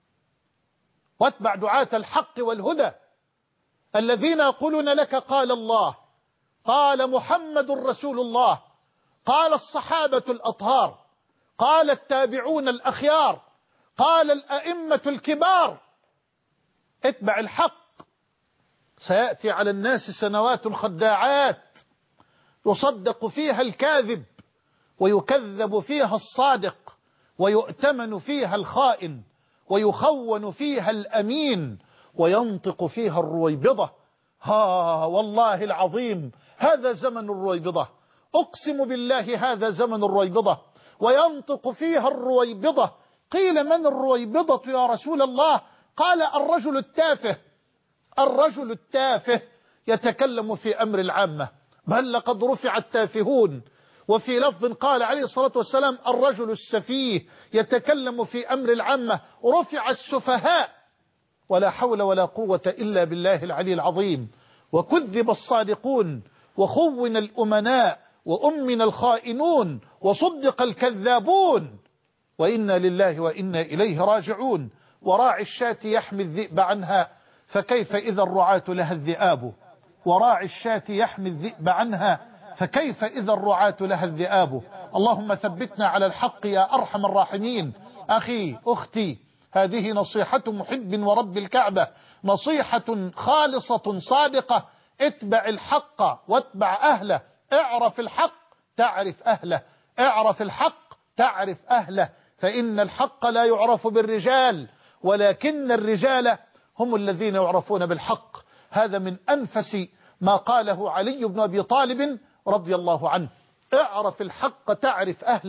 [SPEAKER 2] واتبع دعاة الحق والهدى الذين يقولون لك: قال الله، قال محمد رسول الله، قال الصحابة الأطهار، قال التابعون الأخيار، قال الأئمة الكبار. اتبع الحق. سيأتي على الناس سنوات خداعات يصدق فيها الكاذب ويكذب فيها الصادق، ويؤتمن فيها الخائن، ويخون فيها الأمين، وينطق فيها الرويبضة. والله العظيم هذا زمن الرويبضة، أقسم بالله هذا زمن الرويبضة. وينطق فيها الرويبضة. قيل: من الرويبضة يا رسول الله؟ قال: الرجل التافه. الرجل التافه يتكلم في أمر العامة، بل لقد رفع التافهون. وفي لفظ قال عليه الصلاة والسلام: الرجل السفيه يتكلم في أمر العامة. رفع السفهاء، ولا حول ولا قوة إلا بالله العلي العظيم. وكذب الصادقون، وخون الأمناء، وأمن الخائنون، وصدق الكذابون. وإنا لله وإنا إليه راجعون. وراعي الشاة يحمي الذئب عنها، فكيف إذا الرعاة لها الذئاب. وراعي الشاة يحمي الذئب عنها، فكيف إذا الرعاة لها الذئاب. اللهم ثبتنا على الحق يا أرحم الراحمين. أخي أختي، هذه نصيحة محب ورب الكعبة، نصيحة خالصة صادقة. اتبع الحق واتبع أهله. اعرف الحق تعرف أهله، اعرف الحق تعرف أهله. فإن الحق لا يعرف بالرجال، ولكن الرجال هم الذين يعرفون بالحق. هذا من أنفس ما قاله علي بن أبي طالب رضي الله عنه: اعرف الحق تعرف أهله،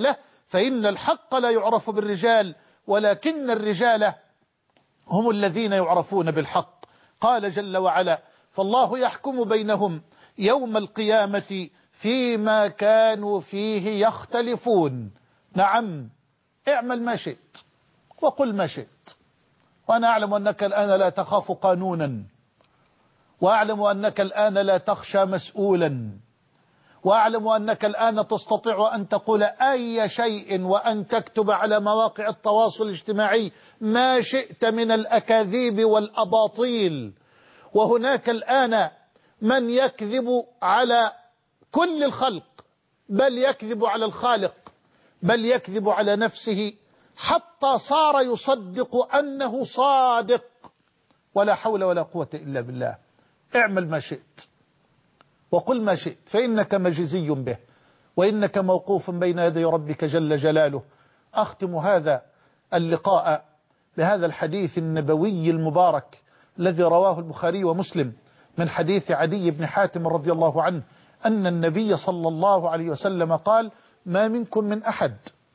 [SPEAKER 2] فإن الحق لا يعرف بالرجال ولكن الرجال هم الذين يعرفون بالحق. قال جل وعلا: فالله يحكم بينهم يوم القيامة فيما كانوا فيه يختلفون. نعم، اعمل ما شئت وقل ما شئت، وأنا أعلم أنك الآن لا تخاف قانونا، وأعلم أنك الآن لا تخشى مسؤولا، وأعلم أنك الآن تستطيع أن تقول أي شيء وأن تكتب على مواقع التواصل الاجتماعي ما شئت من الأكاذيب والأباطيل. وهناك الآن من يكذب على كل الخلق، بل يكذب على الخالق، بل يكذب على نفسه، حتى صار يصدق أنه صادق. ولا حول ولا قوة إلا بالله. اعمل ما شئت وقل ما شئت، فإنك مجزي به، وإنك موقوف بين يدي ربك جل جلاله. أختم هذا اللقاء بهذا الحديث النبوي المبارك الذي رواه البخاري ومسلم من حديث عدي بن حاتم رضي الله عنه أن النبي صلى الله عليه وسلم قال: ما منكم من أحد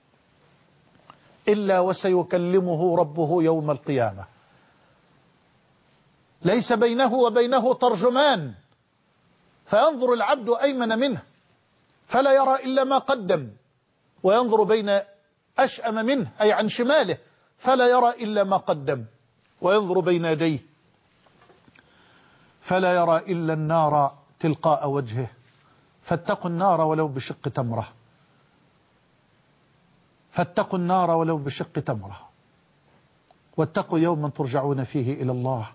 [SPEAKER 2] إلا وسيكلمه ربه يوم القيامة، ليس بينه وبينه ترجمان، فينظر العبد أيمن منه فلا يرى إلا ما قدم، وينظر بين أشأم منه أي عن شماله فلا يرى إلا ما قدم، وينظر بين يديه فلا يرى إلا النار تلقاء وجهه. فاتقوا النار ولو بشق تمرة، فاتقوا النار ولو بشق تمرة، واتقوا يوما ترجعون فيه إلى الله.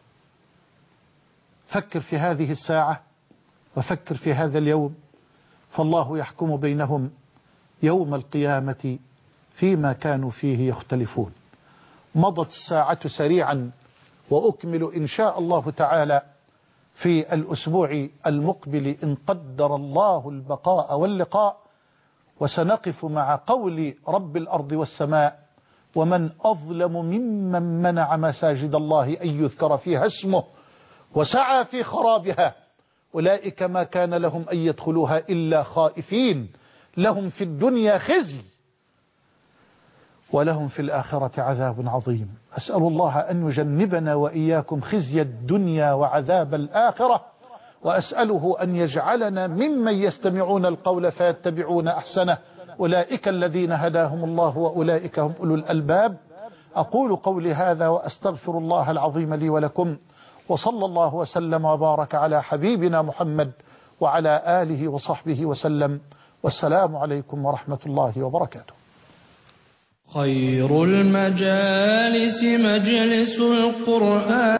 [SPEAKER 2] فكر في هذه الساعة وفكر في هذا اليوم، فالله يحكم بينهم يوم القيامة فيما كانوا فيه يختلفون. مضت الساعة سريعا، وأكمل إن شاء الله تعالى في الأسبوع المقبل إن قدر الله البقاء واللقاء، وسنقف مع قول رب الأرض والسماء: ومن أظلم ممن منع مساجد الله أن يذكر فيها اسمه وسعى في خرابها، أولئك ما كان لهم أن يدخلوها إلا خائفين، لهم في الدنيا خزي ولهم في الآخرة عذاب عظيم. أسأل الله أن يجنبنا وإياكم خزي الدنيا وعذاب الآخرة، وأسأله أن يجعلنا ممن يستمعون القول فيتبعون أحسنه، أولئك الذين هداهم الله وأولئك هم أولو الألباب. أقول قولي هذا وأستغفر الله العظيم لي ولكم، وصلى الله وسلم وبارك على حبيبنا محمد وعلى آله وصحبه وسلم، والسلام عليكم ورحمة الله وبركاته.
[SPEAKER 1] خير المجالس مجلس القرآن.